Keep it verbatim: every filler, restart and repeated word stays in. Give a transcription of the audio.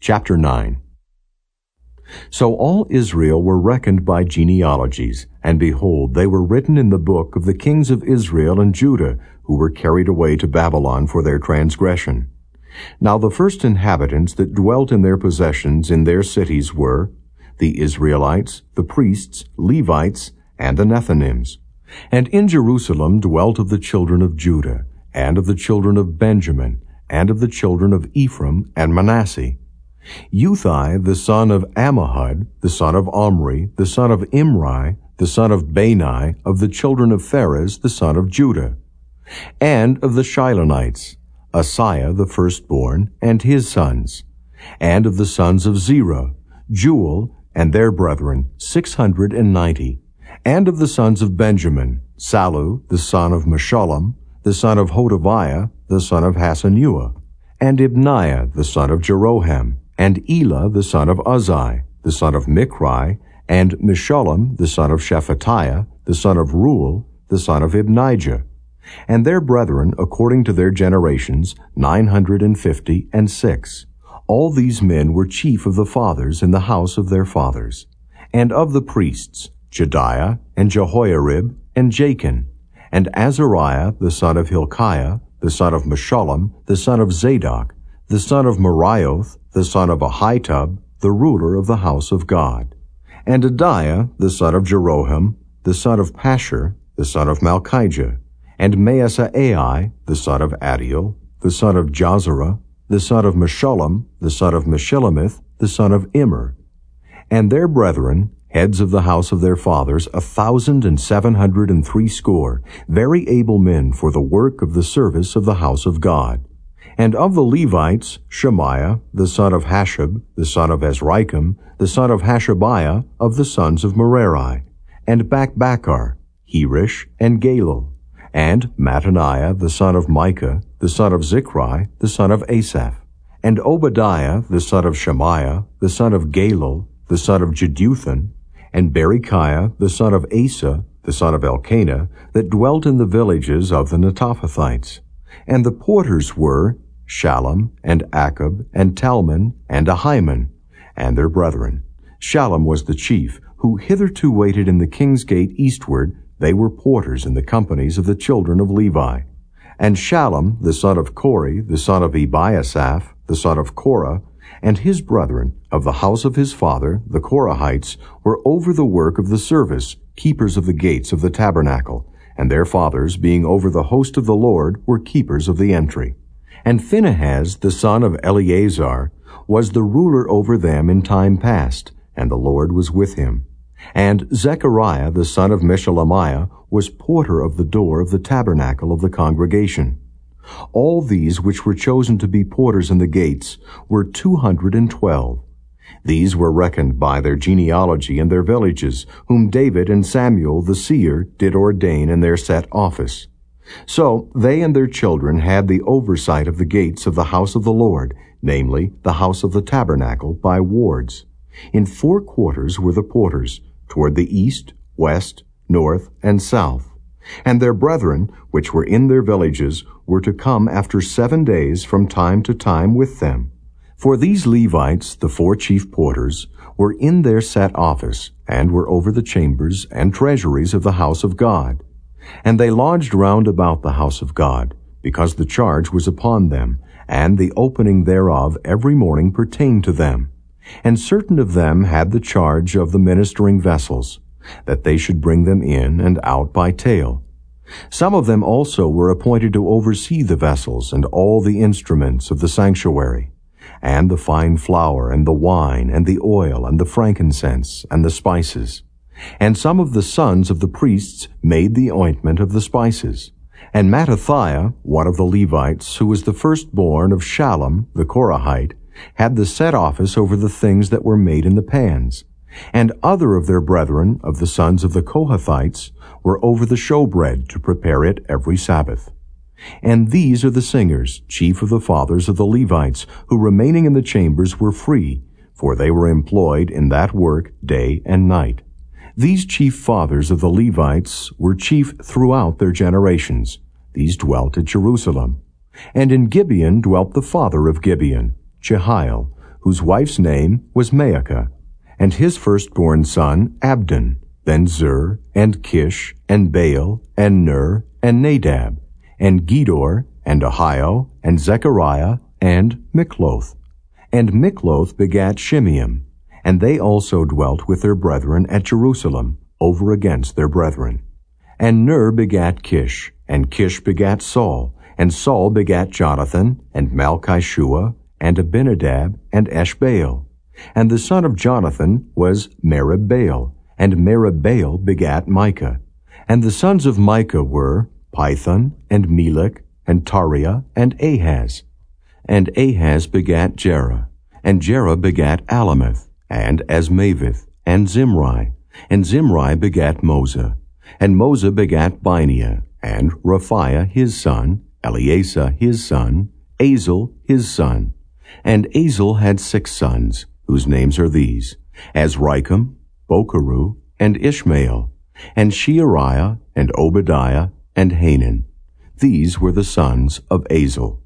Chapter nine. So all Israel were reckoned by genealogies, and behold, they were written in the book of the kings of Israel and Judah, who were carried away to Babylon for their transgression. Now the first inhabitants that dwelt in their possessions in their cities were the Israelites, the priests, Levites, and the Nethinims. And in Jerusalem dwelt of the children of Judah, and of the children of Benjamin, and of the children of Ephraim and Manasseh. Uthai, the son of Ammihud, the son of Omri, the son of Imri, the son of Bani, of the children of Pharez, the son of Judah. And of the Shilonites, Asaiah the firstborn, and his sons. And of the sons of Zerah, Jewel, and their brethren, six hundred and ninety. And of the sons of Benjamin, Sallu, the son of Meshullam, the son of Hodaviah, the son of Hasenuah, and Ibniah, the son of Jeroham, and Elah, the son of Uzzi, the son of Michri, and Meshullam, the son of Shephatiah, the son of Ruel, the son of Ibnijah, and their brethren, according to their generations, nine hundred and fifty and six. All these men were chief of the fathers in the house of their fathers. And of the priests, Jediah, and Jehoiarib, and Jachin, and Azariah, the son of Hilkiah, the son of Meshullam, the son of Zadok, the son of Merioth, the son of Ahitub, the ruler of the house of God, and Adiah, the son of Jeroham, the son of Pashur, the son of Malchijah, and Maaseiah, the son of Adiel, the son of Jozerah, the son of Meshullam, the son of Meshillemith, the son of Immer, and their brethren, heads of the house of their fathers, a thousand and seven hundred and threescore, very able men for the work of the service of the house of God. And of the Levites, Shemaiah, the son of Hashab, the son of Azrikam, the son of Hashabiah, of the sons of Merari, and Bakbakkar, Herish, and Galal, and Mattaniah, the son of Micah, the son of Zichri, the son of Asaph, and Obadiah, the son of Shemaiah, the son of Galal, the son of Jeduthun, and Berechiah, the son of Asa, the son of Elkanah, that dwelt in the villages of the Netophathites. And the porters were Shallum, and Achab, and Talmon, and Ahiman, and their brethren. Shallum was the chief, who hitherto waited in the king's gate eastward. They were porters in the companies of the children of Levi. And Shallum, the son of Kori, the son of Ebiasaph, the son of Korah, and his brethren, of the house of his father, the Korahites, were over the work of the service, keepers of the gates of the tabernacle, and their fathers, being over the host of the Lord, were keepers of the entry. And Phinehas, the son of Eleazar, was the ruler over them in time past, and the Lord was with him. And Zechariah, the son of Meshelemiah, was porter of the door of the tabernacle of the congregation. All these which were chosen to be porters in the gates were two hundred and twelve. These were reckoned by their genealogy and their villages, whom David and Samuel the seer did ordain in their set office. So they and their children had the oversight of the gates of the house of the Lord, namely, the house of the tabernacle, by wards. In four quarters were the porters, toward the east, west, north, and south. And their brethren, which were in their villages, were to come after seven days from time to time with them. For these Levites, the four chief porters, were in their set office, and were over the chambers and treasuries of the house of God. And they lodged round about the house of God, because the charge was upon them, and the opening thereof every morning pertained to them. And certain of them had the charge of the ministering vessels, that they should bring them in and out by tale. Some of them also were appointed to oversee the vessels and all the instruments of the sanctuary, and the fine flour, and the wine, and the oil, and the frankincense, and the spices. And some of the sons of the priests made the ointment of the spices. And Mattithiah, one of the Levites, who was the firstborn of Shallum the Korahite, had the set office over the things that were made in the pans. And other of their brethren, of the sons of the Kohathites, were over the showbread to prepare it every Sabbath. And these are the singers, chief of the fathers of the Levites, who remaining in the chambers were free, for they were employed in that work day and night. These chief fathers of the Levites were chief throughout their generations. These dwelt at Jerusalem. And in Gibeon dwelt the father of Gibeon, Jehiel, whose wife's name was Maacah, and his firstborn son Abdon, then Zur, and Kish, and Baal, and Ner, and Nadab, and Gedor, and Ahio, and Zechariah, and Mikloth. And Mikloth begat Shimeam, and they also dwelt with their brethren at Jerusalem, over against their brethren. And Ner begat Kish, and Kish begat Saul, and Saul begat Jonathan, and Malchishua, and Abinadab, and Eshbaal. And the son of Jonathan was Merib-Baal, and Merib-Baal begat Micah. And the sons of Micah were Pithon, and Melech, and Tariah, and Ahaz. And Ahaz begat Jerah, and Jerah begat Alameth, and Asmaveth, and Zimri, and Zimri begat Moza, and Moza begat Bineah, and Raphiah his son, Eleasah his son, Azel his son. And Azel had six sons, whose names are these, Azrikam, Bocheru, and Ishmael, and Sheariah, and Obadiah, and Hanan. These were the sons of Azel.